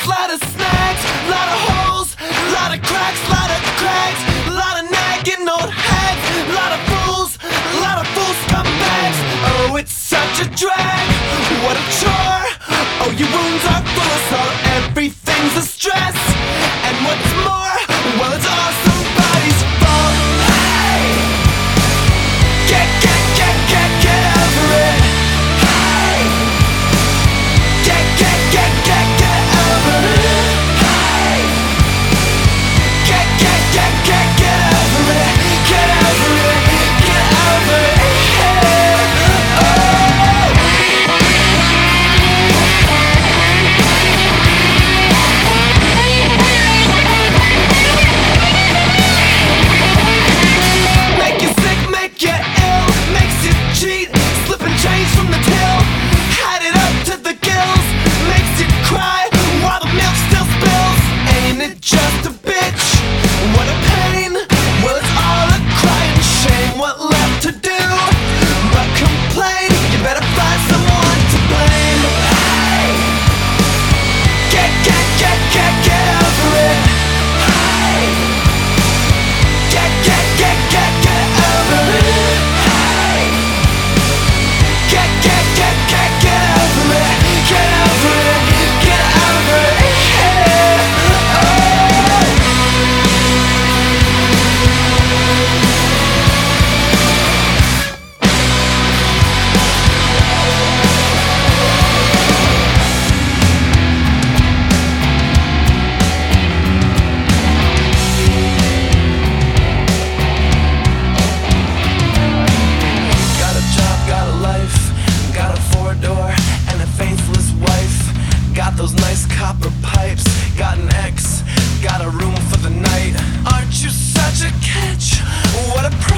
lot of snags, lot of holes, lot of cracks, lot of cracks, lot of nagging old hags, lot of fools scumbags. Oh, it's such a drag, what a chore. Oh, your wounds are full of salt, everything's a stress. And what's more, well, it's all somebody's fault. Hey! Get over it. Hey! Get over it. Hey! Get over it. Get over it. Get over it. Just a bitch, what a pain. Well, it's all a crying shame. What left to do but complain? You better find someone to blame. Hey! Get over it. Hey! Get over it. Hey! Get over it. Get over it. Get over it. Got those nice copper pipes, got an ex, got a room for the night. Aren't you such a catch? What a